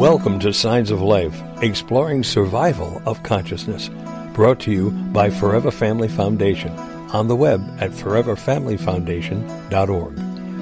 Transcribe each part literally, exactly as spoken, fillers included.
Welcome to Signs of Life, exploring survival of consciousness. Brought to you by Forever Family Foundation. On the web at forever family foundation dot org.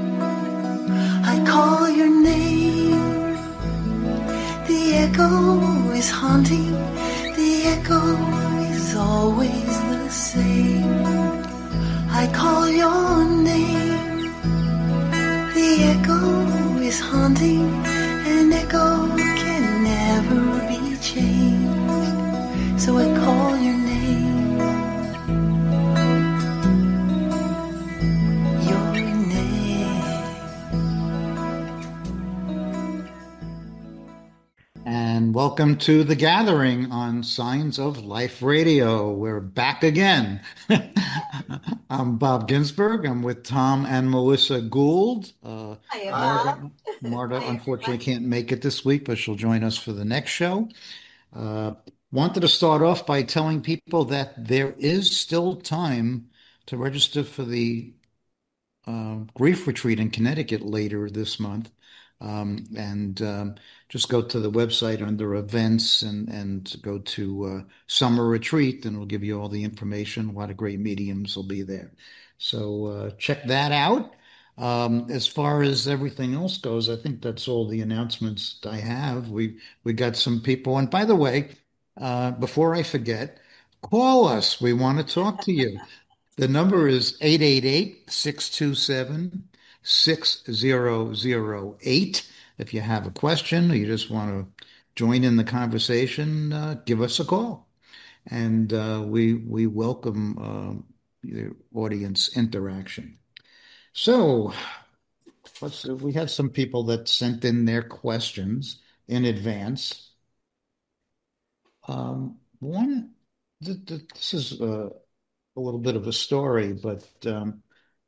I call your name. The echo is haunting. The echo is always the same. I call your name. The echo is haunting. An echo can never be changed. So I call your name. Your name. And welcome to The Gathering on Signs of Life Radio. We're back again. I'm Bob Ginsberg. I'm with Tom and Melissa Gould. Uh, Hi, Marta, Bob. Marta Hi, unfortunately everyone. can't make it this week, but she'll join us for the next show. Uh, wanted to start off by telling people that there is still time to register for the uh, grief retreat in Connecticut later this month. Um, and um, just go to the website under events and, and go to uh, summer retreat, and it'll give you all the information. A lot of great mediums will be there. So uh, check that out. Um, as far as everything else goes, I think that's all the announcements I have. We we got some people, and by the way, uh, before I forget, call us. We want to talk to you. The number is eight eight eight, six two seven, six zero zero eight. If you have a question or you just want to join in the conversation, uh, give us a call. And uh, we we welcome uh, your audience interaction. So let's we have some people that sent in their questions in advance. Um, one, th th this is uh, a little bit of a story, but um,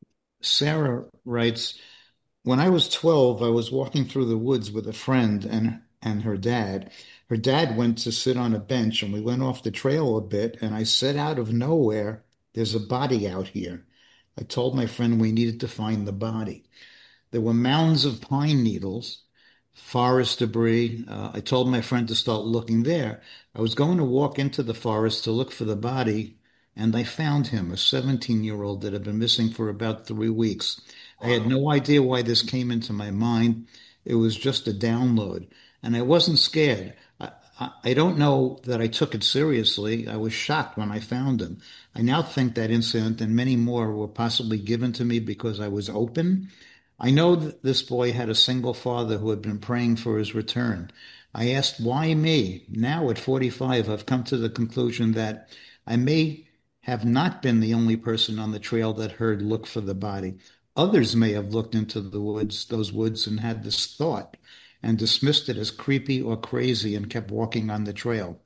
Sarah writes, when I was twelve, I was walking through the woods with a friend and and her dad. Her dad went to sit on a bench and we went off the trail a bit and I said out of nowhere, there's a body out here. I told my friend we needed to find the body. There were mounds of pine needles, forest debris. Uh, I told my friend to start looking there. I was going to walk into the forest to look for the body, and I found him, a seventeen-year-old that had been missing for about three weeks. I had no idea why this came into my mind. It was just a download, and I wasn't scared. I, I, I don't know that I took it seriously. I was shocked when I found him. I now think that incident and many more were possibly given to me because I was open. I know that this boy had a single father who had been praying for his return. I asked, why me? Now at forty-five, I've come to the conclusion that I may have not been the only person on the trail that heard look for the body. Others may have looked into the woods, those woods, and had this thought and dismissed it as creepy or crazy and kept walking on the trail.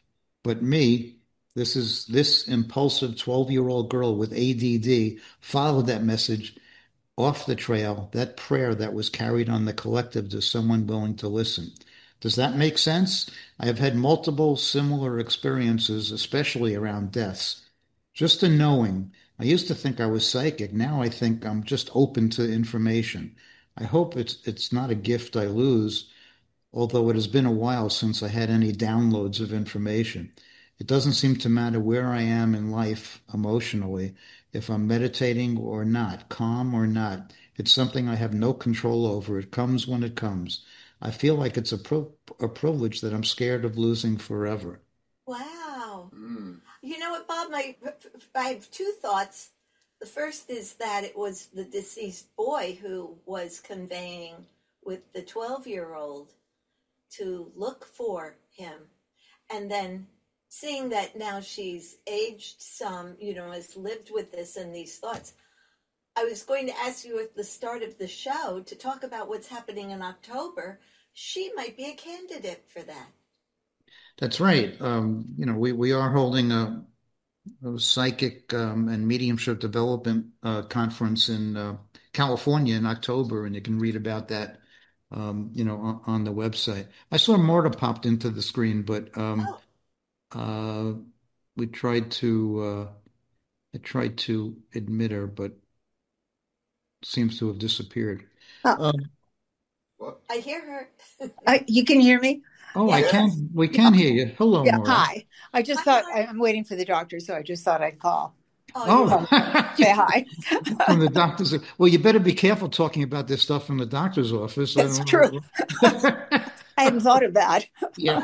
But me, this is this impulsive twelve-year-old girl with A D D followed that message off the trail, that prayer that was carried on the collective to someone willing to listen. Does that make sense? I have had multiple similar experiences, especially around deaths. Just a knowing. I used to think I was psychic. Now I think I'm just open to information. I hope it's it's not a gift I lose, although it has been a while since I had any downloads of information. It doesn't seem to matter where I am in life emotionally, if I'm meditating or not, calm or not. It's something I have no control over. It comes when it comes. I feel like it's a, pro- a privilege that I'm scared of losing forever. Wow. Mm. You know what, Bob? My, I have two thoughts. The first is that it was the deceased boy who was conveying with the twelve-year-old to look for him. And then seeing that now she's aged some, you know, has lived with this and these thoughts. I was going to ask you at the start of the show to talk about what's happening in October. She might be a candidate for that. That's right. Um, you know, we, we are holding a, a psychic um, and mediumship development uh, conference in uh, California in October, and you can read about that, um, you know, on, on the website. I saw Marta popped into the screen, but um, Oh. uh, we tried to uh, I tried to admit her, but seems to have disappeared. Oh, Um, What? I hear her. Uh, you can hear me? Oh, I Yes. can. We can hear you. Hello, Yeah. Maura. Hi. I just Hi, thought Maura. I'm waiting for the doctor, so I just thought I'd call. Oh, you're Oh, Say hi. from the doctor's. Well, you better be careful talking about this stuff from the doctor's office. I That's don't true. know. I hadn't thought of that. Yeah.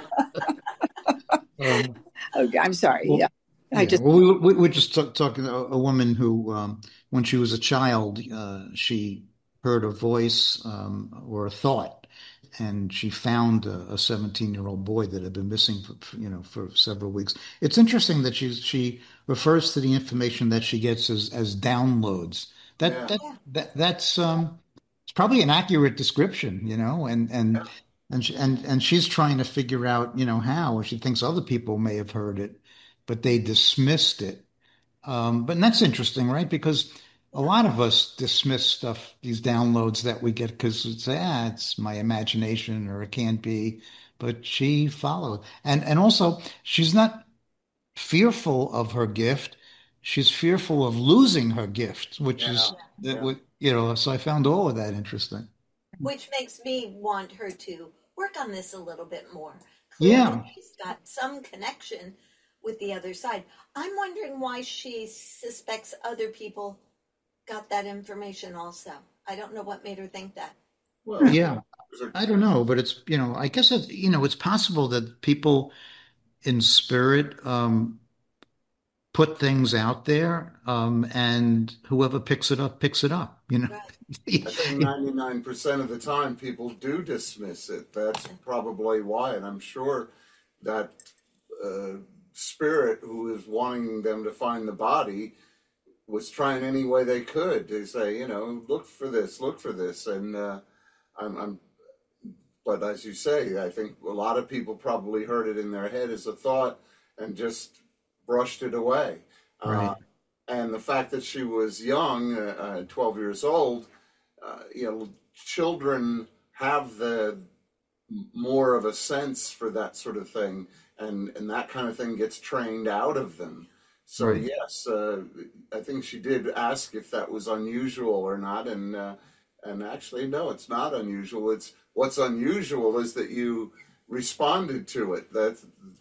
Um, Okay, I'm sorry. well, Yeah. I yeah. just Well, we, we we're just talk, talking to a, a woman who, um, when she was a child, uh, she heard a voice um, or a thought, and she found a seventeen-year-old boy that had been missing for, for, you know, for several weeks. It's interesting that she she refers to the information that she gets as as downloads. That Yeah. that Yeah. that that's um, it's probably an accurate description, you know, and Yeah. and and she, and and she's trying to figure out, you know, how, or she thinks other people may have heard it, but they dismissed it. Um, but that's interesting, right? Because a Yeah. lot of us dismiss stuff, these downloads that we get because it's, ah, it's my imagination or it can't be. But she followed. And and also she's not fearful of her gift. She's fearful of losing her gift, which Yeah. is that Yeah. would, you know, so I found all of that interesting. Which makes me want her to work on this a little bit more. Yeah. Clearly, she's got some connection with the other side. I'm wondering why she suspects other people got that information also. I don't know what made her think that. Well, Yeah. there's a- I don't know, but it's, you know, I guess it's, you know, it's possible that people in spirit um put things out there, um, and whoever picks it up picks it up. You know, Right. I think ninety-nine percent of the time people do dismiss it. That's probably why. And I'm sure that uh, spirit who is wanting them to find the body was trying any way they could to say, you know, look for this, look for this. And uh, I'm, I'm, but as you say, I think a lot of people probably heard it in their head as a thought and just brushed it away. Right. Uh, and the fact that she was young, uh, uh, twelve years old, uh, you know, children have the more of a sense for that sort of thing, and, and that kind of thing gets trained out of them. So Right. yes, uh, I think she did ask if that was unusual or not, and uh, and actually, no, it's not unusual. It's what's unusual is that you responded to it. That's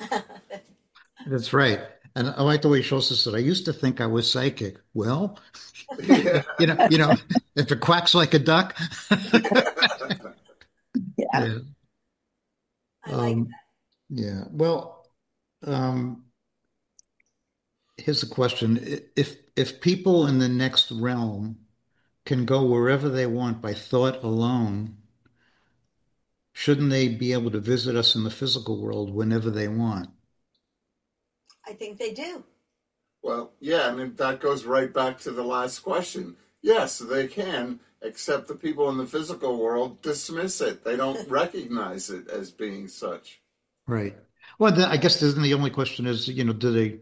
That's right. And I like the way she also said, I used to think I was psychic. Well, yeah. you know, you know, if it quacks like a duck. yeah. Yeah. I like Um, yeah. Well, um, here's a question. I- If if people in the next realm can go wherever they want by thought alone, shouldn't they be able to visit us in the physical world whenever they want? I think they do. Well, yeah, and that goes right back to the last question. Yes, they can, except the people in the physical world dismiss it. They don't recognize it as being such. Right. Well, then I guess then the only question is, you know, do they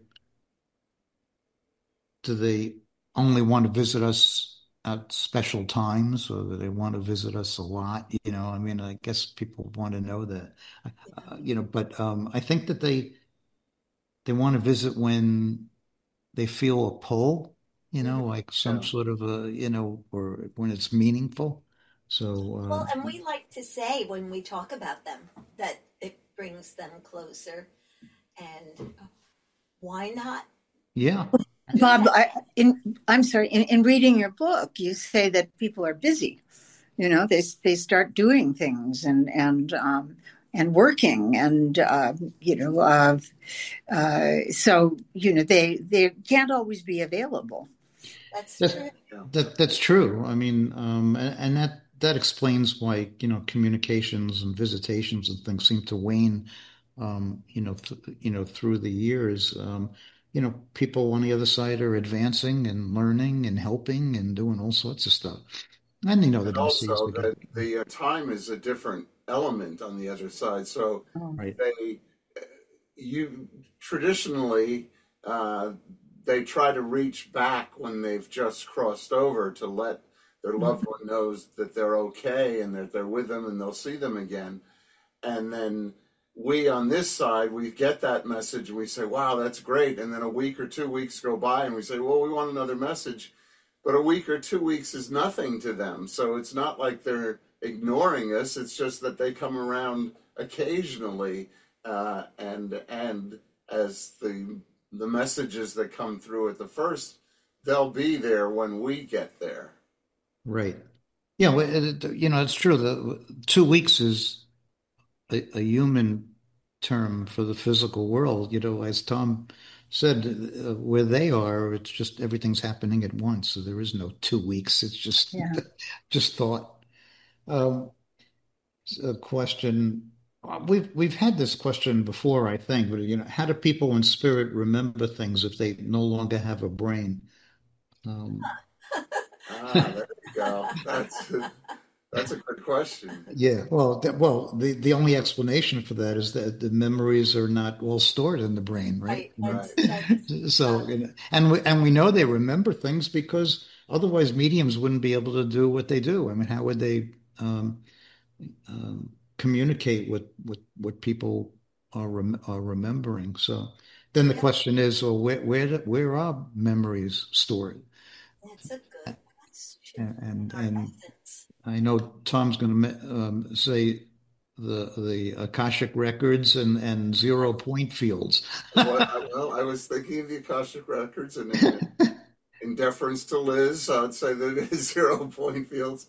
do they only want to visit us at special times, or do they want to visit us a lot? You know, I mean, I guess people want to know that, uh, you know, but um, I think that they they want to visit when they feel a pull, you know, like some Yeah. sort of a, you know, or when it's meaningful. So, Well, uh, and we like to say when we talk about them that it brings them closer. And why not? yeah, Bob, I, in, I'm sorry, in, in reading your book, you say that people are busy. You know, they they start doing things and and um, and working, and uh, you know, uh, uh, so you know they they can't always be available. That's that's true. that that's true. I mean, um, and, and that that explains why, you know, communications and visitations and things seem to wane, um, you know, th you know, through the years. Um, you know, people on the other side are advancing and learning and helping and doing all sorts of stuff. And you know, they And don't see us also again. that the uh, time is a different element on the other side. So Oh. Right. they, you traditionally, uh, they try to reach back when they've just crossed over to let their loved one knows that they're okay and that they're with them and they'll see them again. And then we on this side, we get that message and we say, wow, that's great. And then a week or two weeks go by and we say, well, we want another message. But a week or two weeks is nothing to them. So it's not like they're ignoring us. It's just that they come around occasionally, uh, and and as the the messages that come through at the first, they'll be there when we get there. Right. Yeah, well, it, you know, it's true. The two weeks is a, a human term for the physical world. You know, as Tom said, uh, where they are, it's just everything's happening at once. So there is no two weeks. It's just Yeah. just thought. Um, a question. uh, We've we've had this question before, I think, but you know, how do people in spirit remember things if they no longer have a brain? Um, Ah, there you go. That's that's a good question. Yeah, well, th well, the the only explanation for that is that the memories are not all stored in the brain, right? Right. You know? Right. That's that's So, uh, you know, and we and we know they remember things because otherwise mediums wouldn't be able to do what they do. I mean, how would they um, um, communicate what what what people are rem are remembering? So then the yeah. question is, well, where where do- where are memories stored? That's a good question. And and, Our and essence. I know Tom's going to um, say the the Akashic records and and zero point fields. What? Well, I was thinking of the Akashic records, and in, in deference to Liz, I'd say that it is zero point fields.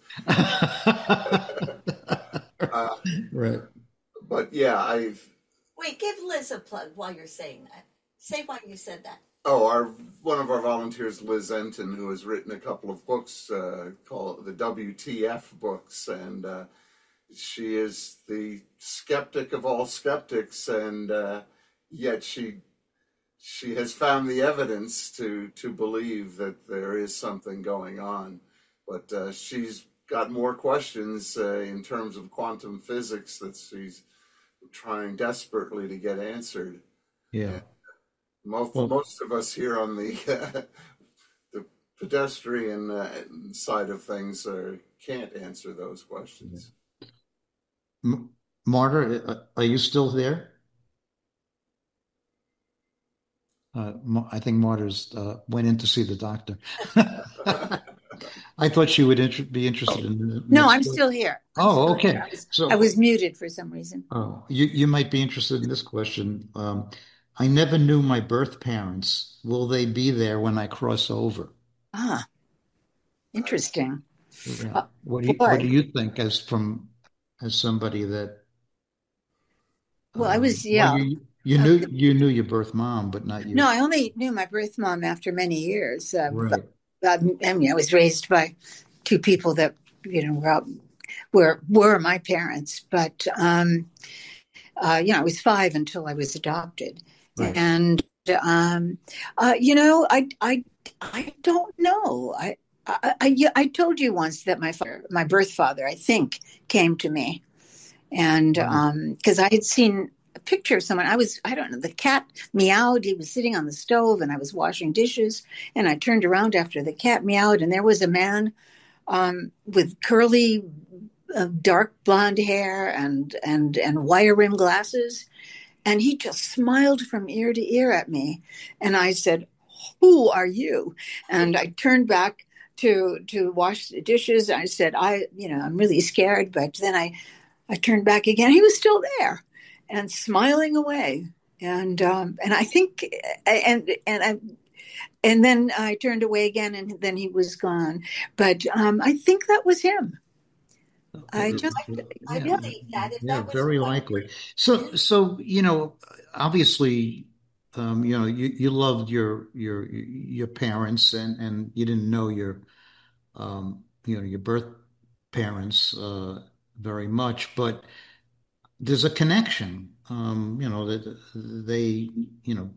Uh, Right. but yeah, I've Wait, give Liz a plug while you're saying that. Say why you said that. oh, our one of our volunteers, Liz Enton, who has written a couple of books uh, called the W T F books, and uh, she is the skeptic of all skeptics, and uh, yet she she has found the evidence to to believe that there is something going on, but uh, she's got more questions uh, in terms of quantum physics that she's trying desperately to get answered. Yeah. Most Well, most of us here on the uh, the pedestrian uh, side of things uh, can't answer those questions. M Marta, uh, are you still there? Uh, Ma- I think Marta's uh, went in to see the doctor. I thought she would inter be interested in the No, next I'm question. still here. I'm Oh, still here. okay. I was I So, was muted for some reason. oh, you you might be interested in this question. Um, I never knew my birth parents. Will they be there when I cross over? Ah, interesting. Yeah. Uh, What do you what do boy. you think as from as somebody that Well, I was, um well yeah. you you Uh, knew you knew your birth mom, but not no, your I only knew my birth mom after many years. Uh, right. I mean, I was raised by two people that, you know, were out, were were my parents, but um, uh, you know, I was five until I was adopted, Right. and um, uh, you know, I I I don't know. I, I I I told you once that my father, my birth father, I think, came to me, and Right. um, because I had seen a picture of someone. I was, I don't know, the cat meowed. He was sitting on the stove, and I was washing dishes, and I turned around after the cat meowed, and there was a man um, with curly, uh, dark blonde hair and and and wire rim glasses, and he just smiled from ear to ear at me, and I said, "Who are you?" And I turned back to to wash the dishes. I said, "I, you know, I'm really scared," but then I I turned back again. He was still there and smiling away. And um, and I think and and I and then I turned away again, and then he was gone. But um, I think that was him. I Uh, just I Yeah, yeah. believe that if yeah, that was very what likely. So, so you know, obviously, um, you know, you you loved your your your parents, and and you didn't know your um, you know, your birth parents uh, very much, but there's a connection. Um, you know that they, you know,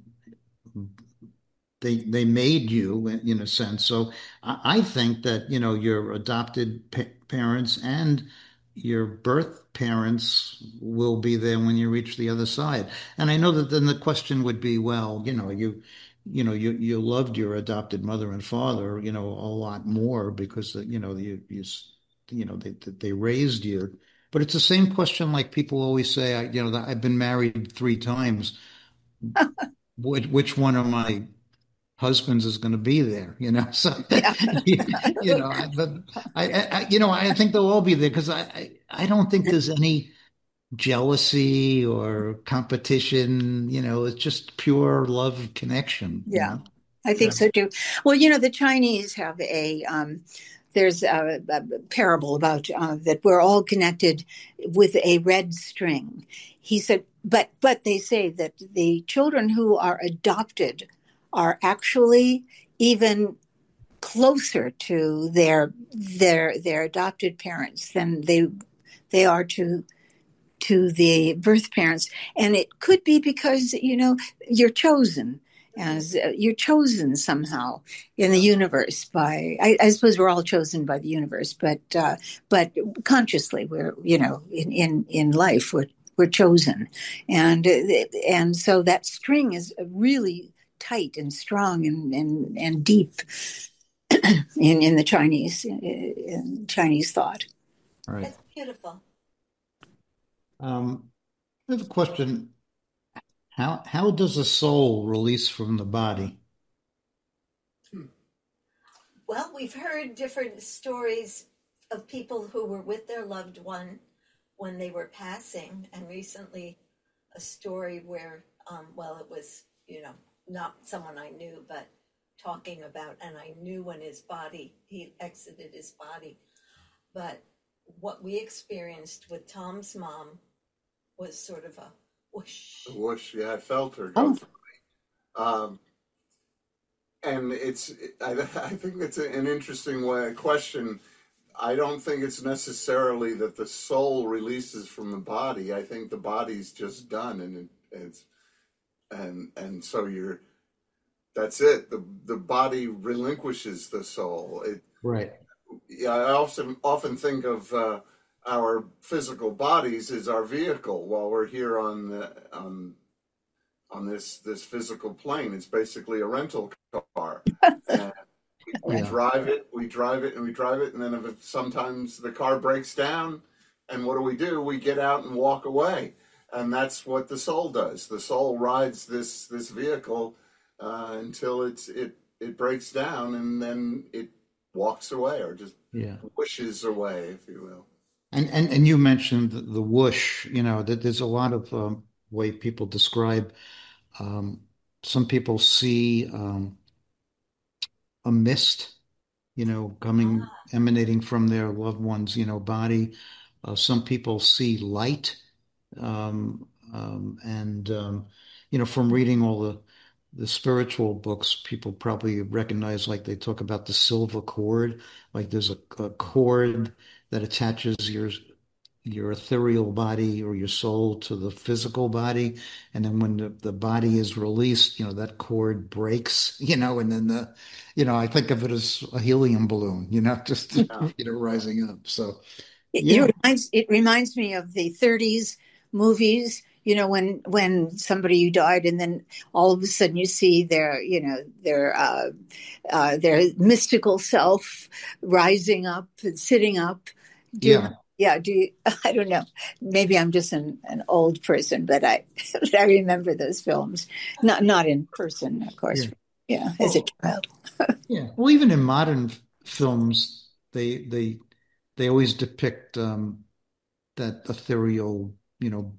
they they made you in, in a sense. So I, I think that you know your adopted pa parents and your birth parents will be there when you reach the other side. And I know that then the question would be, well, you know, you you know you you loved your adopted mother and father, you know, a lot more because uh, you know you you s- you know they they raised you. But it's the same question like people always say, I, you know, that I've been married three times. Which, which one am I? husbands is going to be there, you know. So, Yeah. you, you know, I, but I, I, you know, I think they'll all be there because I, I, I don't think there's any jealousy or competition. You know, it's just pure love connection, you Yeah, know. I think Yeah. so too. Well, you know, the Chinese have a um, there's a, a parable about uh, that we're all connected with a red string. He said, but but they say that the children who are adopted are actually even closer to their their their adopted parents than they they are to to the birth parents. And it could be because, you know, you're chosen as uh, you're chosen somehow in the universe by, I, I suppose we're all chosen by the universe, but, uh, but consciously we're, you know, in, in, in life, we're, we're chosen. And, uh, and so that string is really tight and strong and, and, and deep in, in the Chinese, in Chinese thought. All right. It's beautiful. Um, I have a question. How how does a soul release from the body? Well, we've heard different stories of people who were with their loved one when they were passing, and recently a story where, um, well, it was, you know, not someone I knew, but talking about, and I knew when his body, he exited his body. But what we experienced with Tom's mom was sort of a whoosh. A whoosh, yeah, I felt her go Oh. through me. Um, and it's, I, I think it's an interesting way, question. I don't think it's necessarily that the soul releases from the body. I think the body's just done, and it, it's, and and so you're, that's it. The the body relinquishes the soul. It, Right. yeah, I often often think of uh, our physical bodies as our vehicle while we're here on the, on on this this physical plane. It's basically a rental car. And we Yeah. drive it, we drive it, and we drive it, and then if it, sometimes the car breaks down, and what do we do? We get out and walk away, and that's what the soul does. The soul rides this this vehicle uh, until it's it it breaks down, and then it walks away, or just Yeah. wishes away, if you will. And and and you mentioned the, the whoosh. You know that there's a lot of um, way people describe. Um, some people see um, a mist, you know, coming emanating from their loved one's, you know, body. Uh, some people see light, um, um, and um, you know, from reading all the the spiritual books, people probably recognize, like they talk about the silver cord, like there's a, a cord that attaches your your ethereal body or your soul to the physical body. And then when the, the body is released, you know, that cord breaks, you know, and then the, you know, I think of it as a helium balloon, you know, just, Yeah. you know, rising up. So, It, yeah, it reminds it reminds me of the thirties movies. You know, when when somebody died, and then all of a sudden you see their, you know, their uh, uh, their mystical self rising up and sitting up. Do you, yeah, yeah, do you, I don't know. Maybe I'm just an, an old person, but I but I remember those films. Not not in person, of course. yeah. Yeah, as a child. Yeah. Well, even in modern f- films, they they they always depict um, that ethereal, you know,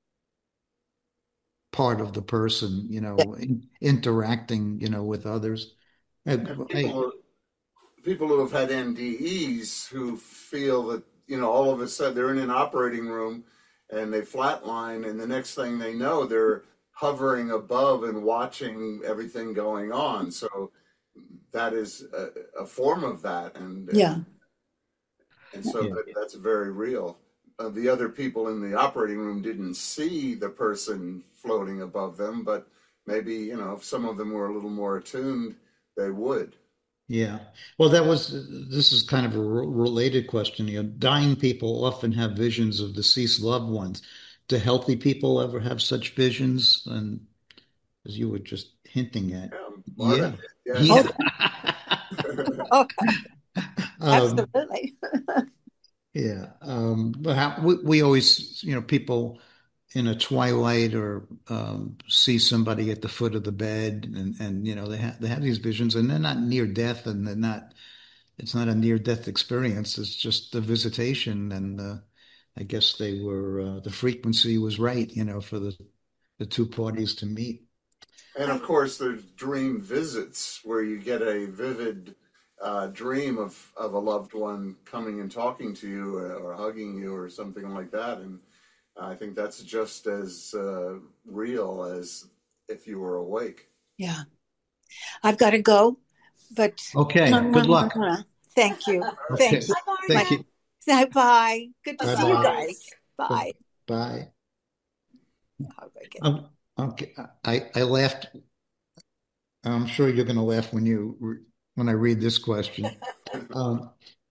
part of the person, you know, in, interacting, you know, with others. I, And I, people, people who have had N D Es who feel that, you know, all of a sudden they're in an operating room and they flatline, and the next thing they know, they're hovering above and watching everything going on. So that is a, a form of that, and Yeah. and, and so yeah, that, that's very real. Uh, the other people in the operating room didn't see the person floating above them, but maybe, you know, if some of them were a little more attuned, they would. yeah. Well, that was, this is kind of a re- related question. You know, dying people often have visions of deceased loved ones. Do healthy people ever have such visions? And as you were just hinting at, Yeah, Marta yeah, did, Oh, yes. yeah. oh, Um, absolutely. yeah. Um, but how, we, we always, you know, people in a twilight or um, see somebody at the foot of the bed, and and you know they have they have these visions, and they're not near death, and they're not. It's not a near death experience. It's just a visitation, and uh, I guess they were uh, the frequency was right, you know, for the the two parties to meet. And of course, there's dream visits where you get a vivid uh, dream of, of a loved one coming and talking to you, or, or hugging you or something like that. And I think that's just as uh, real as if you were awake. Yeah. I've got to go, but Okay. Good luck. Thank you. Okay. Thank you. Thank you. Bye. Bye. Good to Bye-bye. see you guys. Bye. Bye. How do I get- Um, okay. I, I laughed. I'm sure you're going to laugh when you re- when I read this question. Um,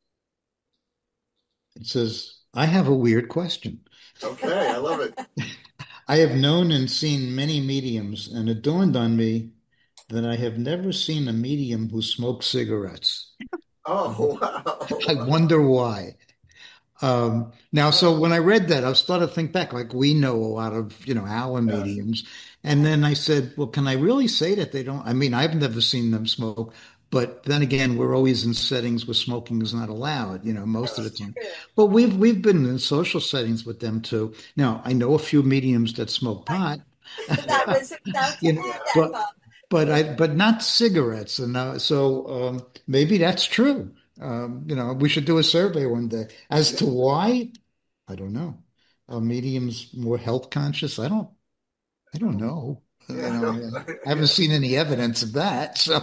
it says, I have a weird question. Okay, I love it. I have known and seen many mediums, and it dawned on me that I have never seen a medium who smokes cigarettes. Oh, wow. I wonder why. Um, now, so when I read that, I started to think back, like we know a lot of, you know, our mediums. And then I said, well, can I really say that they don't? I mean, I've never seen them smoke, but then again, we're always in settings where smoking is not allowed, you know, most of the time. But we've we've been in social settings with them too. Now, I know a few mediums that smoke pot. That was about to You know, add that, but, Bob. but I but not cigarettes. And uh, so um, maybe that's true. Um, you know, we should do a survey one day as to why. I don't know. Are mediums more health conscious? I don't. I don't know. You Yeah, know, no, I I haven't seen any evidence of that. So,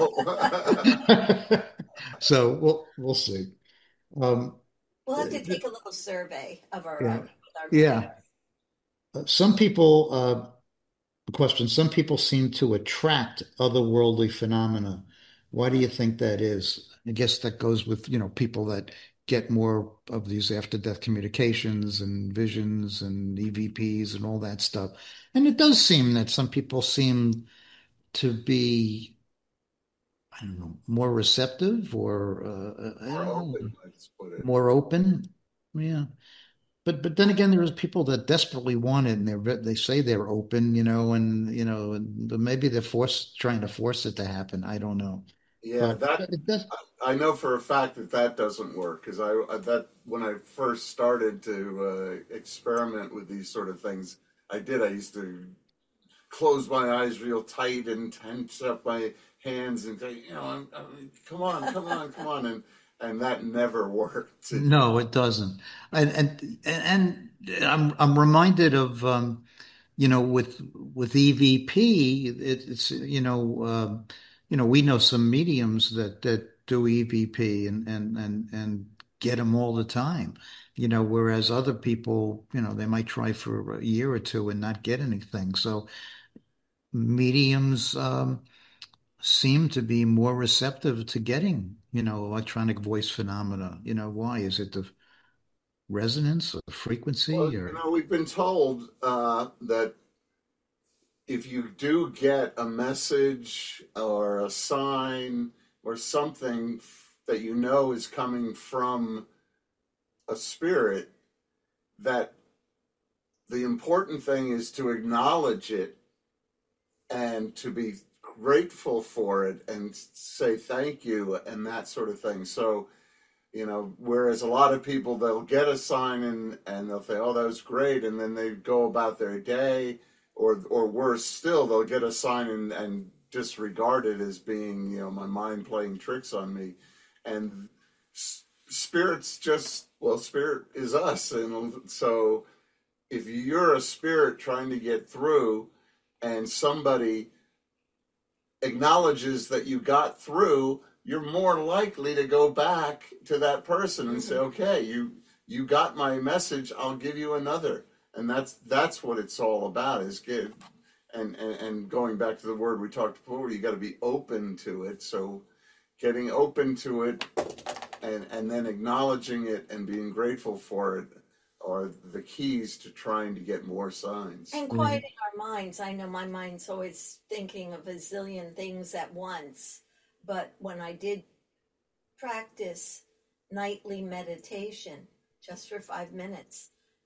Oh. so we'll we'll see. Um, We'll have to take a little survey of our yeah, own. With our yeah. Uh, Some people. Uh, question. Some people seem to attract otherworldly phenomena. Why do you think that is? I guess that goes with, you know, people that get more of these after death communications and visions and E V Ps and all that stuff. And it does seem that some people seem to be, I don't know, more receptive or uh, I More don't know, open, let's put it. more open. Yeah. But but then again, there's people that desperately want it, and they they say they're open, you know, and you know, and maybe they're forced trying to force it to happen. I don't know, Yeah, but that it does. I know for a fact that that doesn't work because I I- that when I first started to uh, experiment with these sort of things, I did. I used to close my eyes real tight and tense up my hands and say, you know, I'm, I'm, come on, come on, come on, and and that never worked. No, it doesn't. And and and I'm I'm reminded of um, you know, with with E V P, it, it's you know, um, you know, we know some mediums that that do E V P and and and and get them all the time. You know, whereas other people, you know, they might try for a year or two and not get anything. So mediums um, seem to be more receptive to getting, you know, electronic voice phenomena. You know, why? Is it the resonance or the Well, frequency you or? know, we've been told uh, that if you do get a message or a sign or something that you know is coming from a spirit, that the important thing is to acknowledge it and to be grateful for it and say thank you and that sort of thing. So, you know, whereas a lot of people, they'll get a sign and, and they'll say, oh, that was great. And then they go about their day, or or worse still, they'll get a sign and, and disregard it as being, you know, my mind playing tricks on me. And s- spirits just, well, spirit is us. And so if you're a spirit trying to get through and somebody acknowledges that you got through, you're more likely to go back to that person and say, okay, you you got my message, I'll give you another. And that's that's what it's all about, is get and, and, and going back to the word we talked before, you got to be open to it. So getting open to it and, and then acknowledging it and being grateful for it are the keys to trying to get more signs. And quieting our minds. I know my mind's always thinking of a zillion things at once. But when I did practice nightly meditation just for five minutes,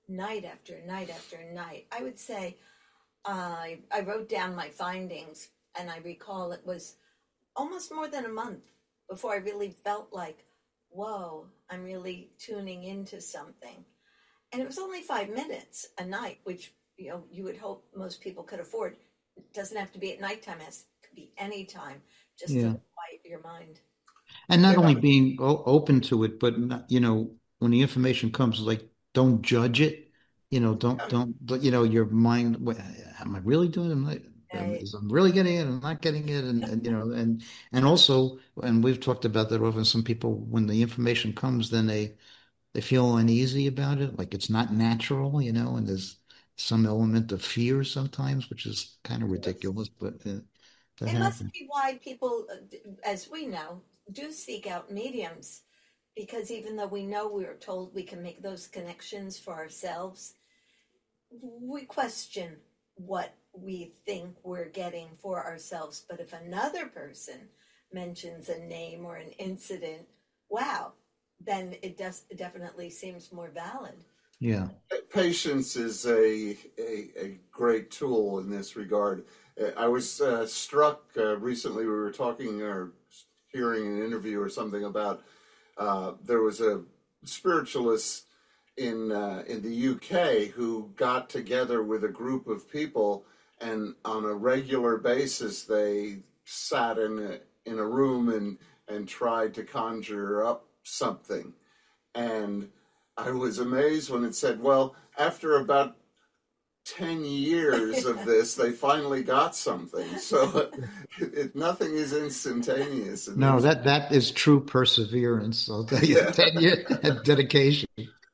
night after night after night. I would say uh, I, I wrote down my findings, and I recall it was almost more than a month before I really felt like, whoa, I'm really tuning into something. And it was only five minutes a night, which, you know, you would hope most people could afford. It doesn't have to be at nighttime, it could be any time, just Yeah. to quiet your mind. And not Yeah. only being o- open to it, but not, you know, when the information comes, like, don't judge it. You know, don't don't. But you know, your mind. Wait, am I really doing it? Am I, am, Right. is I'm really getting it? I'm not getting it, and, and you know, and and also, and we've talked about that often. Some people, when the information comes, then they they feel uneasy about it, like it's not natural, you know, and there's some element of fear sometimes, which is kind of ridiculous, but uh, that It must happens. be why people, uh, d- as we know, do seek out mediums, because even though we know we are told we can make those connections for ourselves, we question what we think we're getting for ourselves. But if another person mentions a name or an incident, wow, then it does it definitely seems more valid. Yeah. Patience is a, a, a great tool in this regard. Uh, I was uh, struck uh, recently, we were talking or hearing an interview or something about uh, there was a spiritualist in uh, in the U K who got together with a group of people, and on a regular basis they sat in a, in a room and, and tried to conjure up something. And I was amazed when it said, well, after about ten years of this, they finally got something. So it, it, nothing is instantaneous. And No, that that is true perseverance. I'll tell you, yeah. ten year dedication.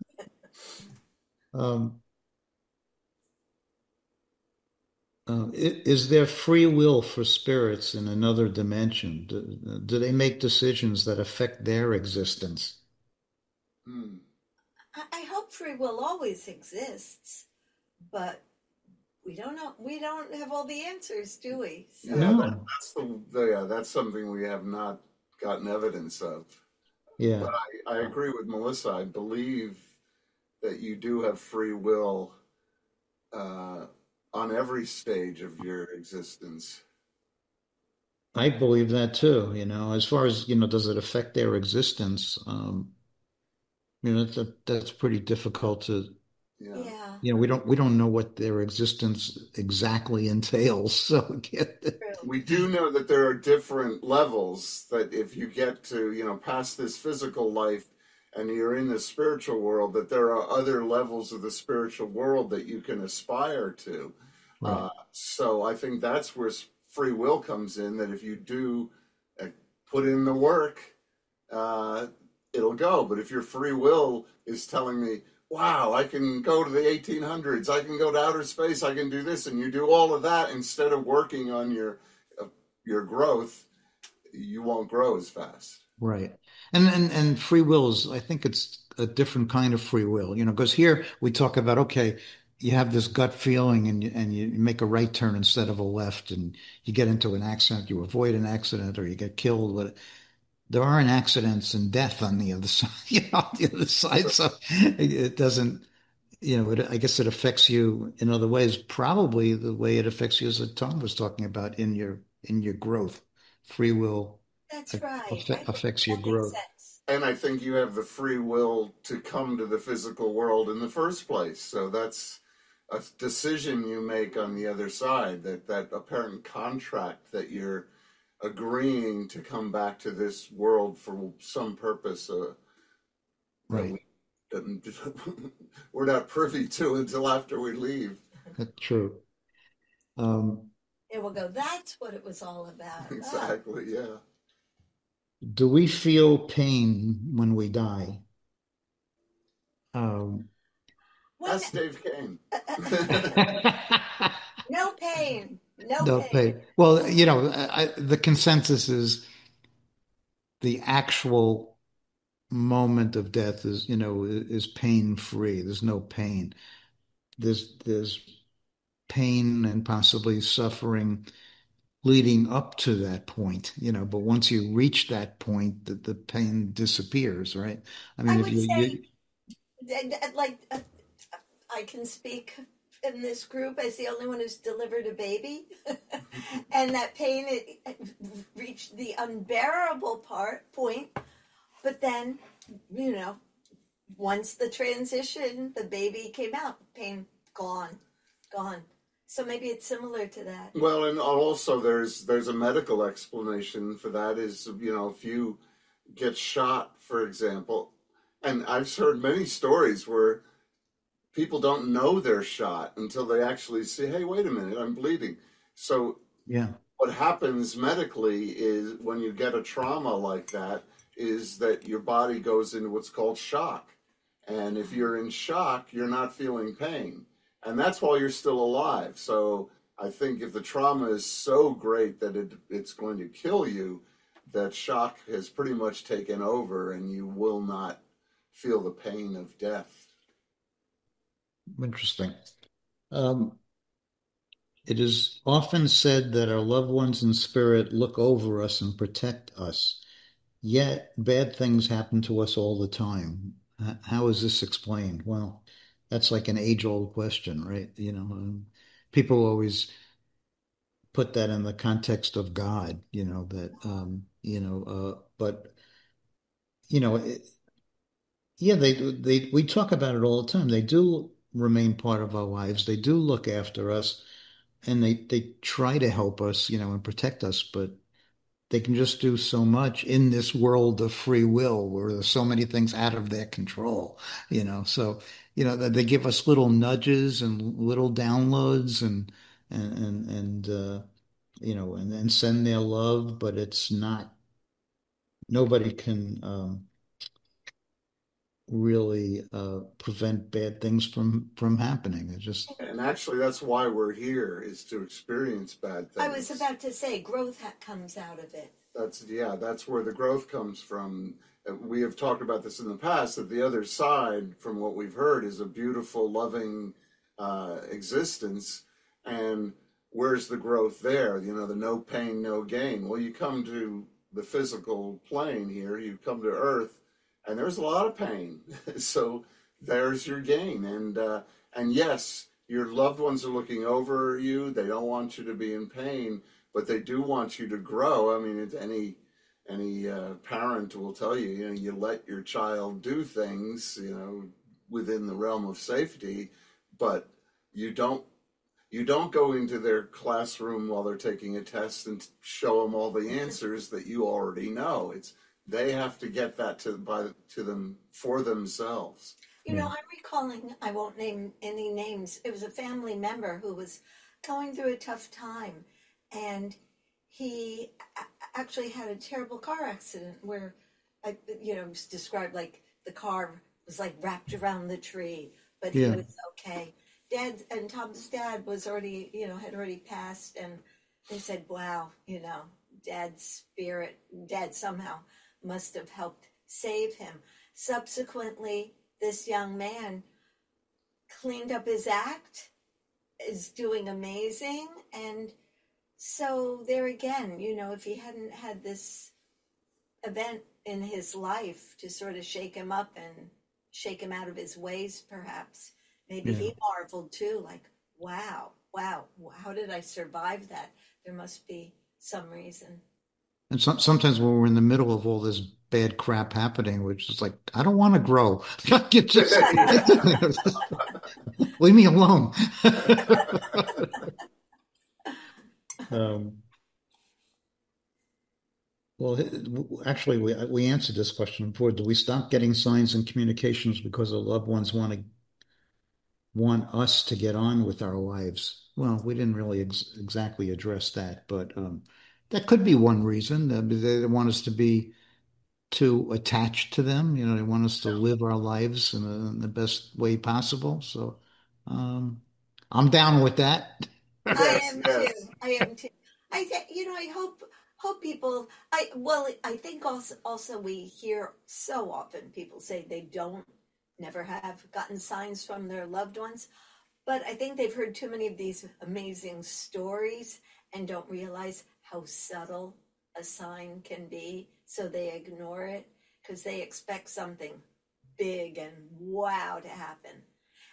Um, uh, i- is there free will for spirits in another dimension? Do, do they make decisions that affect their existence? Hmm. I, I hope free will always exists, but we don't know. We don't have all the answers, do we? So, Yeah, that, No. that's the, the yeah, that's something we have not gotten evidence of. Yeah. But I, I agree with Melissa. I believe that you do have free will uh, on every stage of your existence. I believe that too, you know, as far as, you know, does it affect their existence? Um, you know, that, that's pretty difficult to, Yeah. yeah, you know, we don't we don't know what their existence exactly entails. So true. We do know that there are different levels, that if you get to, you know, past this physical life and you're in the spiritual world, that there are other levels of the spiritual world that you can aspire to. right. Uh, so I think that's where s- free will comes in, that if you do uh, put in the work, uh, it'll go. But if your free will is telling me, wow, I can go to the eighteen hundreds, I can go to outer space, I can do this, and you do all of that instead of working on your uh, your growth, you won't grow as fast. Right. And and and free will is, I think it's a different kind of free will, you know, because here we talk about, okay, you have this gut feeling and you, and you make a right turn instead of a left, and you get into an accident, you avoid an accident, or you get killed. But there aren't accidents and death on the other side, you know, on the other side. So it doesn't, you know, it, I guess it affects you in other ways, probably the way it affects you, as Tom was talking about, in your in your growth. Free will That's right. I affect, think affects your that makes growth. sense. And I think you have the free will to come to the physical world in the first place. So that's a decision you make on the other side, that, that apparent contract that you're agreeing to come back to this world for some purpose uh, that Right. we didn't, we're not privy to until after we leave. That's true. Um, It will go, that's what it was all about. Oh, Exactly, yeah. do we feel pain when we die? Um, when, That's Dave Kane. no pain. No no pain. pain. Well, you know, I, the consensus is the actual moment of death is, you know, is pain free. There's no pain. There's there's pain and possibly suffering leading up to that point, you know, but once you reach that point, the, the pain disappears, right? I I mean, if would you, say, you d- d- like, uh, I can speak in this group as the only one who's delivered a baby. And that pain it, it reached the unbearable part point. But then, you know, once the transition, the baby came out, pain gone, gone. So maybe it's similar to that. Well, and also there's there's a medical explanation for that. Is, you know, if you get shot, for example, and I've heard many stories where people don't know they're shot until they actually say, hey, wait a minute, I'm bleeding. So Yeah. what happens medically is when you get a trauma like that is that your body goes into what's called shock. And if you're in shock, you're not feeling pain. And that's while you're still alive. So I think if the trauma is so great that it, it's going to kill you, that shock has pretty much taken over and you will not feel the pain of death. Interesting. Um, it is often said that our loved ones in spirit look over us and protect us. Yet bad things happen to us all the time. H- How is this explained? Well, that's like an age-old question, right? You know, um, people always put that in the context of God, you know, that, um, you know, uh, but, you know, it, yeah, they, they, we talk about it all the time. They do remain part of our lives. They do look after us and they, they try to help us, you know, and protect us, but they can just do so much in this world of free will where there's so many things out of their control, you know. So, you know, they give us little nudges and little downloads and and and, and uh, you know, and then send their love, but it's not, nobody can um, really uh, prevent bad things from from happening. It just, And actually, that's why we're here, is to experience bad things. I was about to say, growth ha- comes out of it. That's, yeah, that's where the growth comes from. Uh, We have talked about this in the past, that the other side, from what we've heard, is a beautiful, loving uh, existence. And where's the growth there? You know, the no pain, no gain. Well, you come to the physical plane here, you come to Earth, and there's a lot of pain. So there's your gain. And uh, and yes, your loved ones are looking over you. They don't want you to be in pain, but they do want you to grow. I mean, it's any any uh, parent will tell you, you know, you let your child do things, you know, within the realm of safety, but you don't you don't go into their classroom while they're taking a test and show them all the answers that you already know. It's they have to get that to by to them for themselves. You know, I'm recalling, I won't name any names. It was a family member who was going through a tough time. And he a- actually had a terrible car accident where, I, you know, it was described like the car was like wrapped around the tree, but yeah. he was okay. Dad and Tom's dad was already, you know, had already passed. And they said, wow, you know, Dad's spirit, Dad somehow must have helped save him. Subsequently, this young man cleaned up his act, is doing amazing. And so there again, you know, if he hadn't had this event in his life to sort of shake him up and shake him out of his ways, perhaps, maybe Yeah. he marveled too, like, wow, wow, how did I survive that? There must be some reason. And some, sometimes when we're in the middle of all this bad crap happening, which is like, I don't want to grow. You just leave me alone. um, well, actually, we we answered this question before. Do we stop getting signs and communications because our loved ones want to want us to get on with our lives? Well, we didn't really ex exactly address that, but um, that could be one reason. Uh, they want us to be too attached to them. You know, they want us to live our lives in, a, in the best way possible. So um, I'm down with that. I Yes, am yes. too. I am too. I think, you know, I hope hope people. I well, I think also also we hear so often people say they don't, never have gotten signs from their loved ones, but I think they've heard too many of these amazing stories and don't realize how subtle a sign can be, so they ignore it because they expect something big and wow to happen.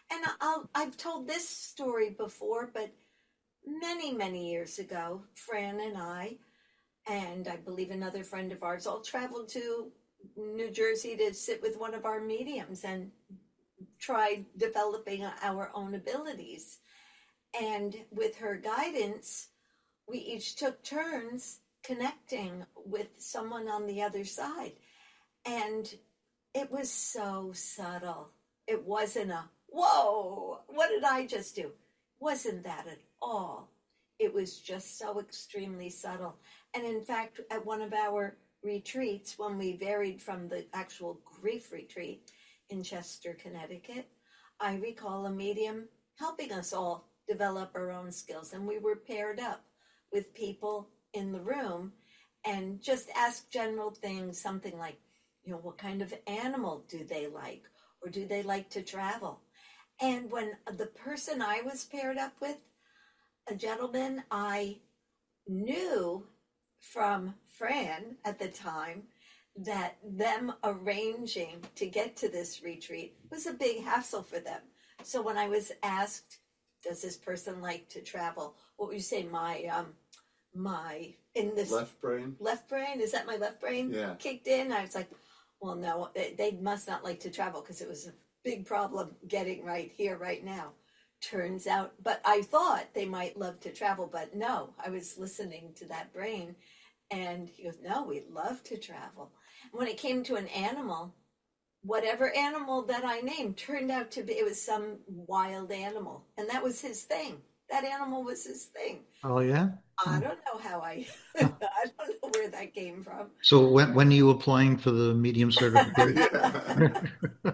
And I'll, I've told this story before, but many, many years ago, Fran and I, and I believe another friend of ours, all traveled to New Jersey to sit with one of our mediums and try developing our own abilities. And with her guidance, we each took turns connecting with someone on the other side. And it was so subtle. It wasn't a, whoa, what did I just do? Wasn't that at all. It was just so extremely subtle. And in fact, at one of our retreats, when we varied from the actual grief retreat in Chester, Connecticut, I recall a medium helping us all develop our own skills. And we were paired up with people in the room and just asked general things, something like, you know, what kind of animal do they like? Or do they like to travel? And when the person I was paired up with, a gentleman I knew from Fran at the time, that them arranging to get to this retreat was a big hassle for them. So when I was asked, does this person like to travel? What would you say, my, um, my, in this... Left brain? Left brain? Is that my left brain? Yeah. Kicked in? I was like, well, no, they, they must not like to travel because it was a big problem getting right here, right now. Turns out, but I thought they might love to travel, but no, I was listening to that brain, and he goes, no, we love to travel. When it came to an animal, whatever animal that I named turned out to be, it was some wild animal, and that was his thing. That animal was his thing. Oh, yeah? I don't know how I, I don't know where that came from. So when, when are you applying for the medium certification?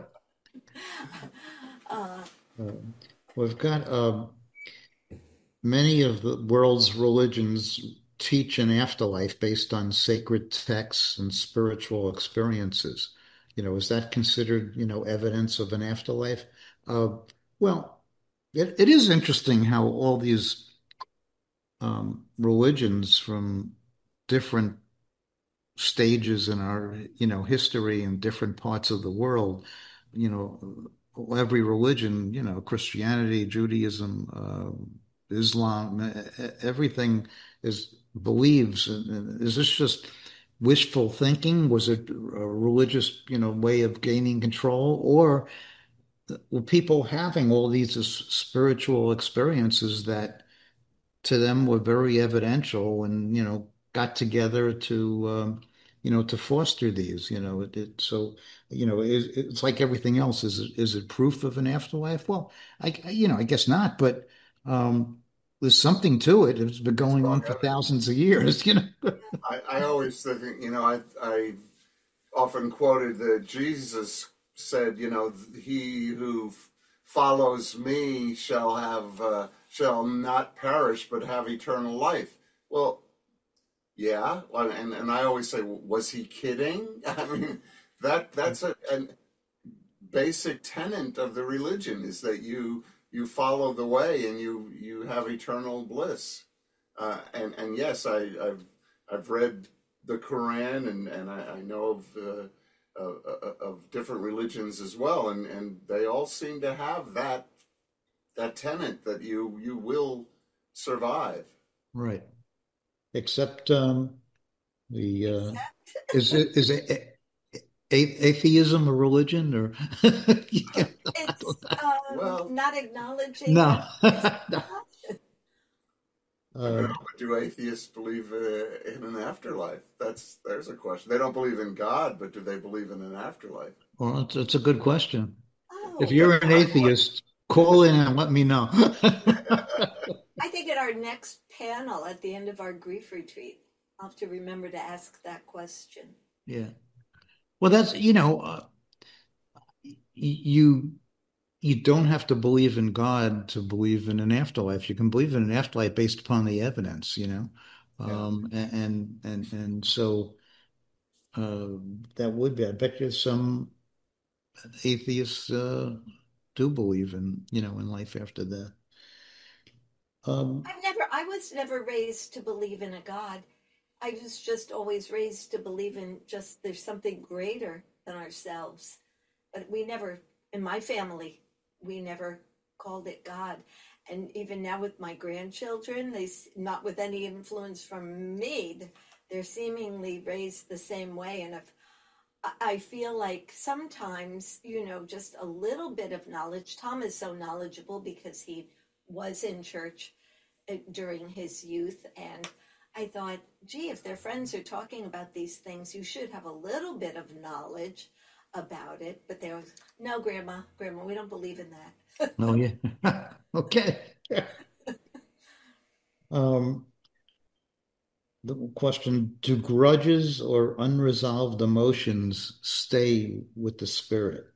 uh, uh, we've got uh, many of the world's religions teach an afterlife based on sacred texts and spiritual experiences. You know, is that considered, you know, evidence of an afterlife? Uh, well, it, it is interesting how all these um, religions from different stages in our, you know, history in different parts of the world, you know, every religion, you know, Christianity, Judaism, uh, Islam, everything is believes. Is this just wishful thinking? Was it a religious, you know, way of gaining control, or were people having all these spiritual experiences that to them were very evidential and, you know, got together to, um, you know, to foster these, you know, it, it so, you know, it, it's like everything else. Is it, is it proof of an afterlife? Well, I, you know, I guess not, but, um, there's something to it. It's been going on for thousands of years, you know. I, I always think, you know, I, I often quoted that Jesus said, you know, he who follows me shall have, uh, shall not perish, but have eternal life. Well, yeah. And, and I always say, was he kidding? I mean, that that's a, a basic tenet of the religion is that you, you follow the way and you, you have eternal bliss. Uh, and, and yes, I, I've, I've read the Quran and, and I, I know of, uh, uh, of different religions as well. And, and they all seem to have that, that tenet that you, you will survive. Right. Except, um, the, uh, is it, is it, atheism a religion, or it's um, well, not acknowledging. No. no. Uh, do atheists believe uh, in an afterlife? That's there's a question. They don't believe in God, but do they believe in an afterlife? Well, it's, it's a good question. Oh, if you're an atheist, call in and let me know. I think at our next panel, at the end of our grief retreat, I'll have to remember to ask that question. Yeah. Well, that's, you know, uh, you you don't have to believe in God to believe in an afterlife. You can believe in an afterlife based upon the evidence, you know, um, yeah. and and and so uh, that would be. I bet you some atheists uh, do believe in, you know, in life after death. Um, I've never. I was never raised to believe in a God. I was just always raised to believe in just there's something greater than ourselves. But we never, in my family, we never called it God. And even now with my grandchildren, they not with any influence from me, they're seemingly raised the same way. And if I feel like sometimes, you know, just a little bit of knowledge. Tom is so knowledgeable because he was in church during his youth. And I thought, gee, if their friends are talking about these things, you should have a little bit of knowledge about it. But there was, no, Grandma, Grandma, we don't believe in that. Oh, yeah. Okay. Um, the question, do grudges or unresolved emotions stay with the spirit?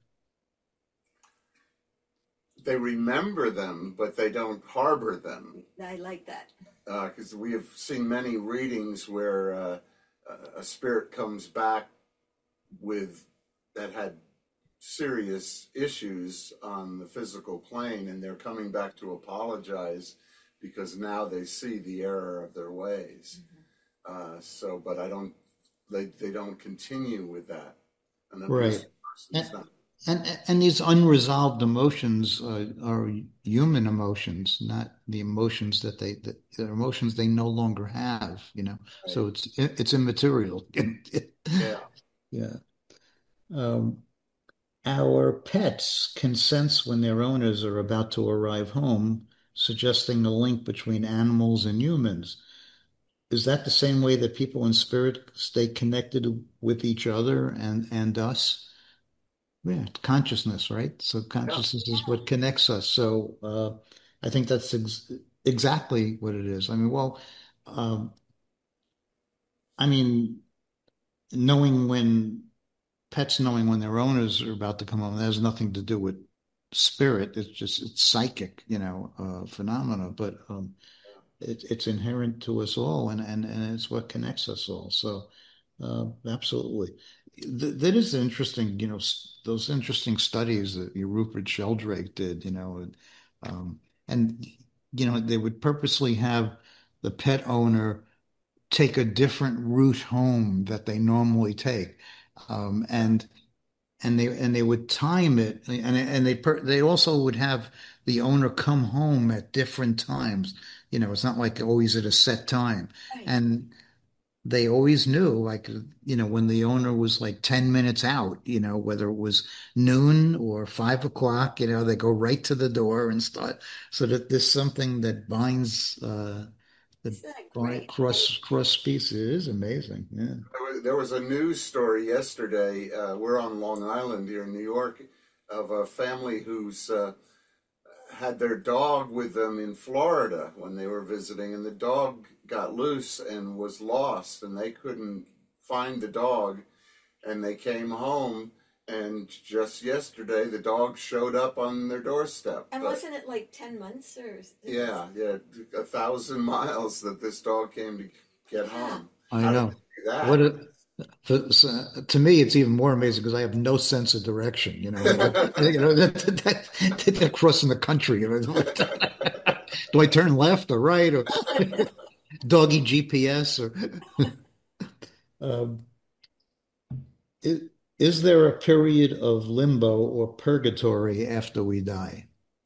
They remember them, but they don't harbor them. I like that. Because uh, we have seen many readings where uh, a spirit comes back with that had serious issues on the physical plane, and they're coming back to apologize because now they see the error of their ways. Mm-hmm. Uh, so, but I don't, they, they don't continue with that. And right. And, not... and, and these unresolved emotions uh, are human emotions, not the emotions that they, that they're emotions they no longer have, you know, right. So it's, it's immaterial. Yeah. Yeah. Um, Our pets can sense when their owners are about to arrive home, suggesting a link between animals and humans. Is that the same way that people in spirit stay connected with each other and, and us? Yeah, consciousness, right? So consciousness yeah. is what connects us. So uh, I think that's ex- exactly what it is. I mean, well, um, I mean, knowing when pets knowing when their owners are about to come home, that has nothing to do with spirit. It's just, it's psychic, you know, uh, phenomena, but um, it, it's inherent to us all, and, and, and it's what connects us all. So uh, absolutely. Th- that is interesting, you know, s- those interesting studies that Rupert Sheldrake did, you know, and, um, and, you know, they would purposely have the pet owner take a different route home that they normally take. Um, and and they and they would time it, and and they per, they also would have the owner come home at different times. You know, it's not like always at a set time. Right. And they always knew, like, you know, when the owner was like ten minutes out, you know, whether it was noon or five o'clock, you know, they go right to the door and start. So that there's something that binds. Uh, the cross cross species is amazing. Yeah. There was, there was a news story yesterday. Uh, we're on Long Island here in New York, of a family who's uh, had their dog with them in Florida when they were visiting, and the dog got loose and was lost, and they couldn't find the dog, and they came home. And just yesterday, the dog showed up on their doorstep. And but, wasn't it like ten months or? Yeah, yeah, a thousand miles that this dog came to get home. I How know. What a, for, so, to me, it's even more amazing because I have no sense of direction. You know, like, you know that, that, that, that crossing the country. You know, do I turn left or right or doggy G P S or? um, it, Is there a period of limbo or purgatory after we die?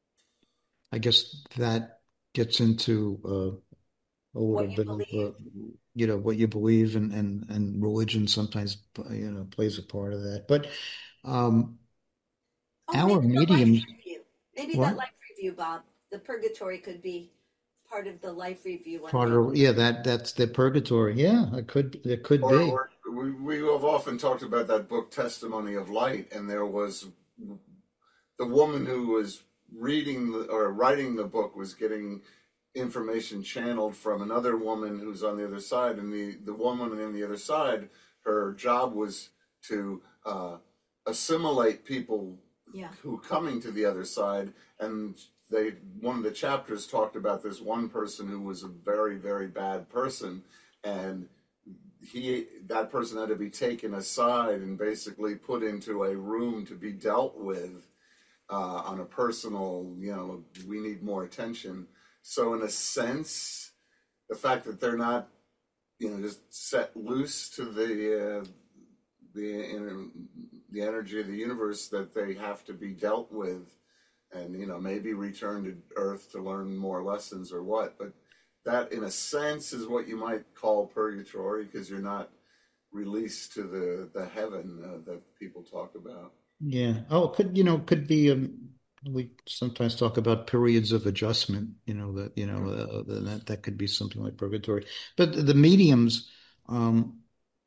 I guess that gets into uh, a little bit of, uh, you know, what you believe, and, and, and religion sometimes, you know, plays a part of that. But um, oh, our maybe mediums. Maybe what? That life review, Bob. The purgatory could be part of the life review. Part of, yeah, that that's the purgatory. Yeah, it could it could or, be. Or we we have often talked about that book, Testimony of Light, and there was the woman who was reading the, or writing the book was getting information channeled from another woman who's on the other side, and the the woman on the other side, her job was to uh, assimilate people yeah. who coming to the other side, and they one of the chapters talked about this one person who was a very, very bad person, and he that person had to be taken aside and basically put into a room to be dealt with uh, on a personal, you know, we need more attention. So in a sense, the fact that they're not, you know, just set loose to the uh, the the energy of the universe, that they have to be dealt with and you know, maybe return to Earth to learn more lessons or what. But that, in a sense, is what you might call purgatory, because you're not released to the the heaven uh, that people talk about. Yeah. Oh, it could, you know, could be, um, we sometimes talk about periods of adjustment, you know, that, you know, uh, that that could be something like purgatory. But the mediums um,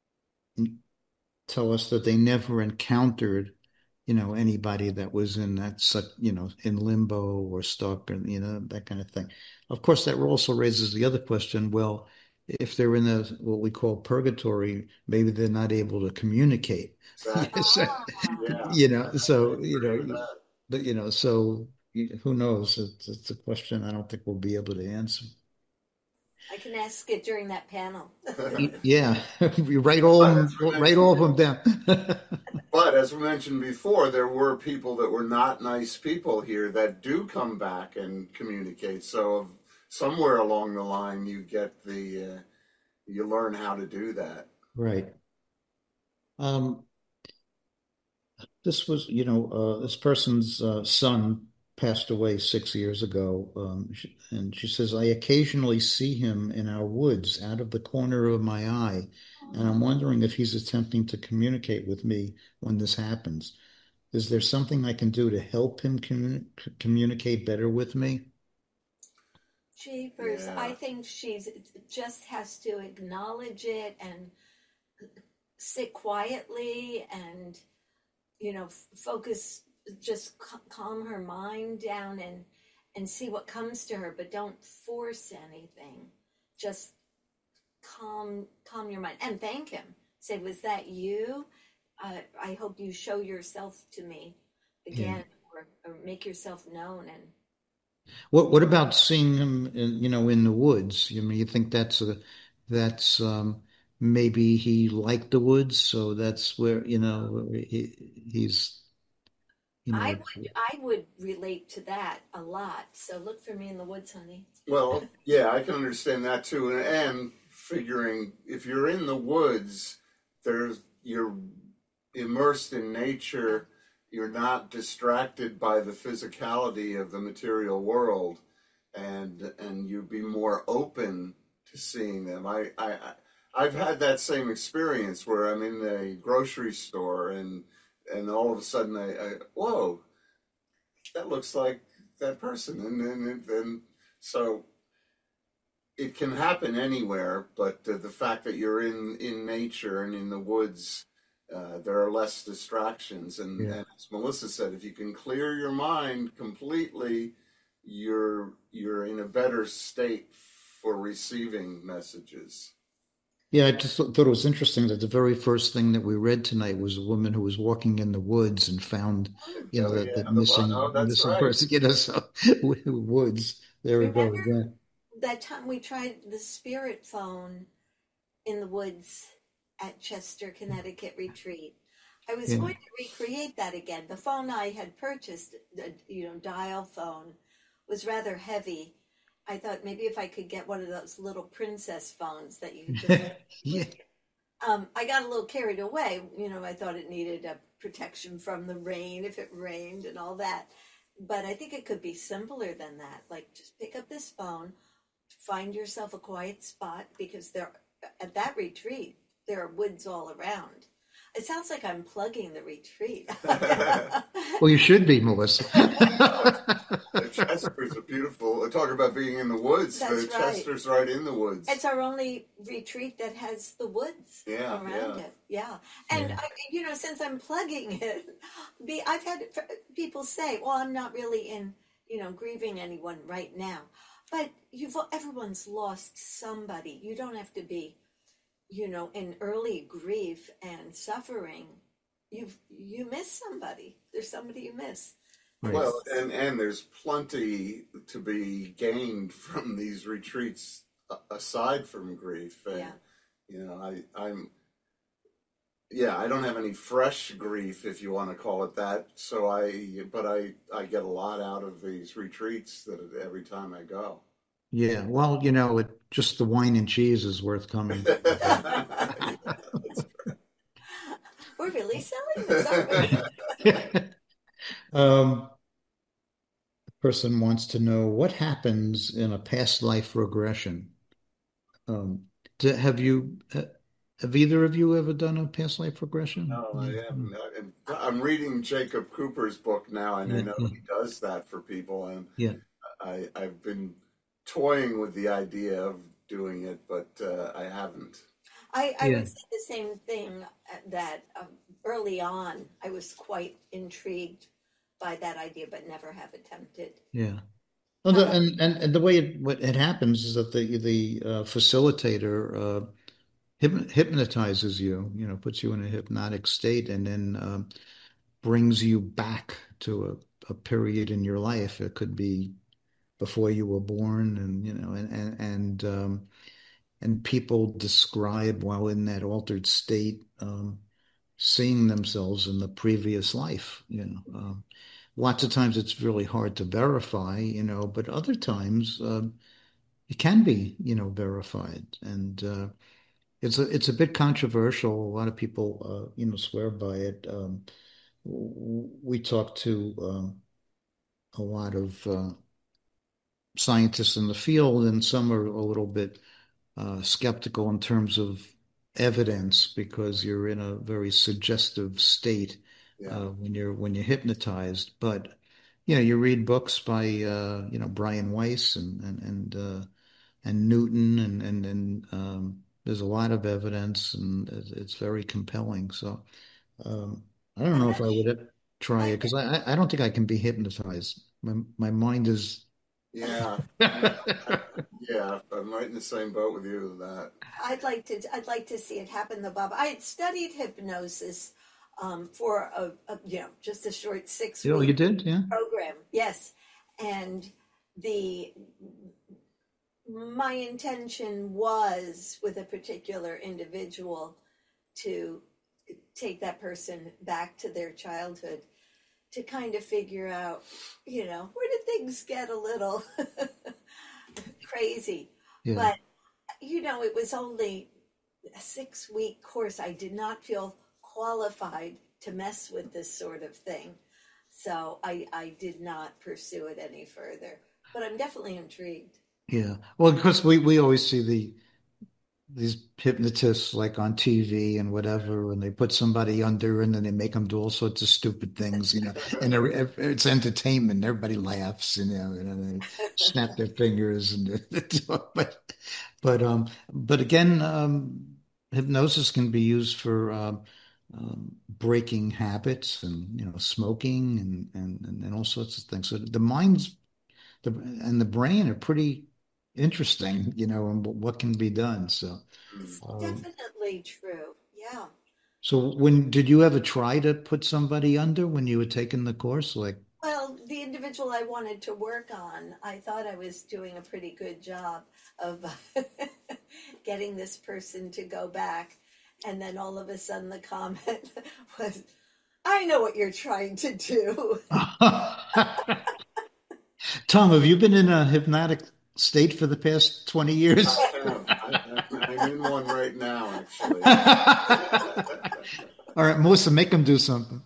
tell us that they never encountered, you know, anybody that was in that such, you know, in limbo or stuck, and you know, that kind of thing. Of course, that also raises the other question. Well, if they're in a what we call purgatory, maybe they're not able to communicate. Exactly. So, Yeah, you know, I so you agree with know, that. but you know, so who knows? It's, it's a question I don't think we'll be able to answer. I can ask it during that panel. Yeah, you write all But of as them, we write all of mentioned, them down. but as we mentioned before, there were people that were not nice people here that do come back and communicate. So somewhere along the line, you get the uh, you learn how to do that. Right. Um, this was, you know, uh, this person's uh, son passed away six years ago. Um, sh and she says, I occasionally see him in our woods out of the corner of my eye, and I'm wondering if he's attempting to communicate with me when this happens. Is there something I can do to help him commu communicate better with me? Jeepers, Yeah. I think she's just has to acknowledge it and sit quietly and, you know, f- focus, just c- calm her mind down and and see what comes to her, but don't force anything. Just calm calm your mind and thank him. Say, was that you? Uh, I hope you show yourself to me Yeah. again, or, or make yourself known. And What what about seeing him in, you know, in the woods? You mean you think that's a that's um maybe he liked the woods, so that's where, you know, he, he's, you I know, would I would relate to that a lot. So look for me in the woods, honey. Well, yeah, I can understand that too. And, and figuring if you're in the woods, there's you're immersed in nature. You're not distracted by the physicality of the material world, and and you'd be more open to seeing them. I, I I- I've had that same experience where I'm in a grocery store and and all of a sudden I, I whoa, that looks like that person, and then then so it can happen anywhere, but uh, the fact that you're in in nature and in the woods, uh, there are less distractions. And, yeah. and as Melissa said, if you can clear your mind completely, you're you're in a better state for receiving messages. Yeah, I just thought thought it was interesting that the very first thing that we read tonight was a woman who was walking in the woods and found, you know, Oh that yeah, that the missing oh, that's missing right. person, you know, so woods. There we go Remember again. that time we tried the spirit phone in the woods at Chester, Connecticut retreat? I was Yeah. going to recreate that again. The phone I had purchased, the you know dial phone, was rather heavy. I thought maybe if I could get one of those little princess phones that you could just Yeah. um, I got a little carried away. You know, I thought it needed a protection from the rain if it rained and all that. But I think it could be simpler than that. Like just pick up this phone, find yourself a quiet spot because there at that retreat there are woods all around. It sounds like I'm plugging the retreat. Well, you should be, Melissa. The Chester's a beautiful. Talk about being in the woods. That's The right. Chester's right in the woods. It's our only retreat that has the woods Yeah, around yeah. it. Yeah. And, Yeah. I, you know, since I'm plugging it, be, I've had f- people say, well, I'm not really in, you know, grieving anyone right now. But you've everyone's lost somebody. You don't have to be, you know, in early grief and suffering. You've, you miss somebody. There's somebody you miss. Right. Well, and and there's plenty to be gained from these retreats a- aside from grief. And, Yeah. you know, I I'm yeah, I don't have any fresh grief, if you want to call it that. So I, but I I get a lot out of these retreats that every time I go. Yeah. Well, you know, it just the wine and cheese is worth coming. We're really selling this, aren't we? Um, person wants to know what happens in a past life regression. Um, do, have you, uh, have either of you ever done a past life regression? No, I Mm, haven't. I- I'm reading Jacob Cooper's book now, and I Yeah, know yeah, he does that for people. And yeah, I, I've been toying with the idea of doing it, but uh, I haven't. I, I yeah, would say the same thing uh, that um, early on I was quite intrigued by that idea, but never have attempted. yeah. Well, How the, about and, and and the way it what it happens is that the the uh, facilitator uh, hyp hypnotizes you, you know, puts you in a hypnotic state, and then um, brings you back to a, a period in your life. It could be before you were born, and you know, and and and um, and people describe while in that altered state, um, seeing themselves in the previous life. You know, um, lots of times it's really hard to verify, you know, but other times um, it can be, you know, verified, and uh, it's a it's a bit controversial. A lot of people, uh, you know, swear by it. Um, we talked to um, a lot of uh, scientists in the field, and some are a little bit uh, skeptical in terms of evidence because you're in a very suggestive state Yeah. uh, when you're when you're hypnotized. But you know, you read books by uh, you know Brian Weiss and and and uh, and Newton, and and and um, there's a lot of evidence, and it's it's very compelling. So um, I don't I'm know not if I would try it I, because I I I don't think I can be hypnotized. My my mind is. Yeah. Yeah. I'm right in the same boat with you with that. I'd like to I'd like to see it happen though, Bob. I had studied hypnosis um, for a, a you know just a short six Oh, you week did? Yeah. program. Yes, and the my intention was with a particular individual to take that person back to their childhood to kind of figure out, you know, where did things get a little crazy. Yeah. But, you know, it was only a six week course. I did not feel qualified to mess with this sort of thing. So I, I did not pursue it any further. But I'm definitely intrigued. Yeah. Well, because we, we always see the these hypnotists like on T V and whatever, and they put somebody under and then they make them do all sorts of stupid things, you know, and they're- it's entertainment. Everybody laughs, you know, and they snap their fingers and but but um but again, um hypnosis can be used for um, um breaking habits and you know smoking and and and all sorts of things. So the mind's the and the brain are pretty interesting, you know, and what can be done. So, Mm. um, Definitely true. Yeah. so when did you ever try to put somebody under when you were taking the course? Like, Well, the individual I wanted to work on, I thought I was doing a pretty good job of getting this person to go back. And then all of a sudden the comment was, I know what you're trying to do. Tom, have you been in a hypnotic state for the past twenty years? I have. I, I, I'm in one right now, actually. All right, Melissa, make them do something.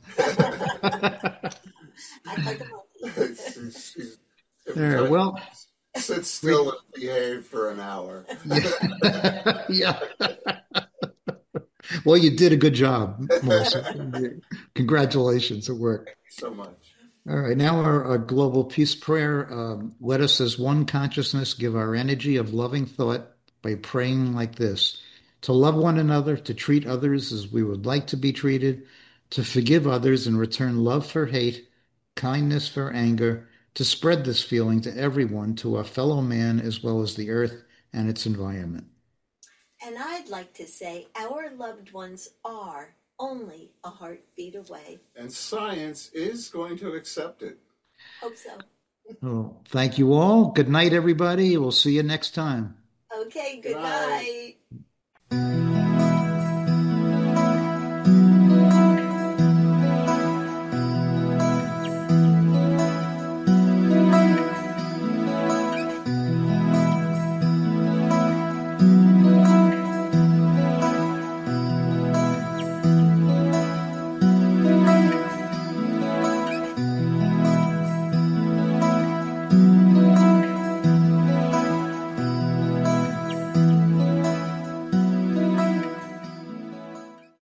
I'd like a monkey. she's, she's All right, well, sit still and behave for an hour. yeah. Yeah. Well, you did a good job, Melissa. Congratulations, it worked. Thank you so much. All right, now our, our global peace prayer. Um, let us, as one consciousness, give our energy of loving thought by praying like this: to love one another, to treat others as we would like to be treated, to forgive others and return love for hate, kindness for anger, to spread this feeling to everyone, to our fellow man as well as the earth and its environment. And I'd like to say our loved ones are only a heartbeat away. And science is going to accept it. Hope so. Well, thank you all. Good night, everybody. We'll see you next time. Okay, good Good night. night.